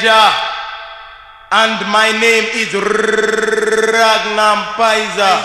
Elijah, and my name is Ragnar Paiza.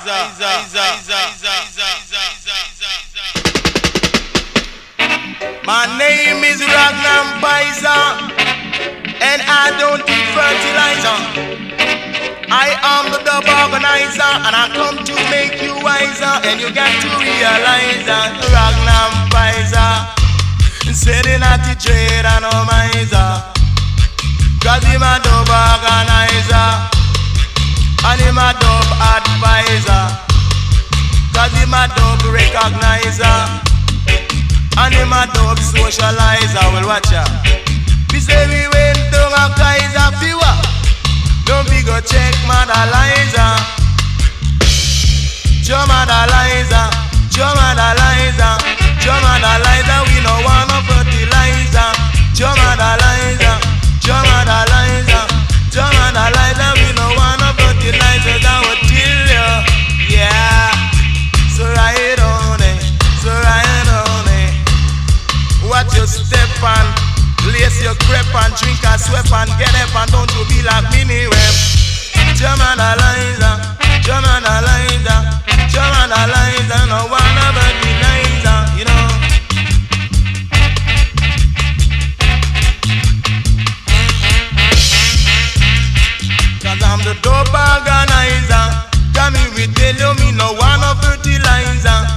My name is Ragnar Paiza, and I don't eat fertilizer. I am the dub organizer, and I come to make you wiser, and you got to realize that Ragnar Paiza sitting at the trade and no miser, 'cause him a dub organizer, and him a dub advisor, 'cause him a dub recognizer, and him a dub socializer. Well, watch out. We say we went down a Kaiser fever. Don't be go check Mother Liza. Joe Mother Liza, Joe Mother Liza, Joe Mother Liza. We no want no fertilizer. Joe Mother Liza, Joe Mother Liza, Joe Mother Liza. We no want no fertilizer. I will tell you, yeah. So ride on it, so ride on it. Watch your step and lace your crepe and drink a sweat and get up and don't you be like mini rep. German Eliza, German Eliza, German Eliza, no one.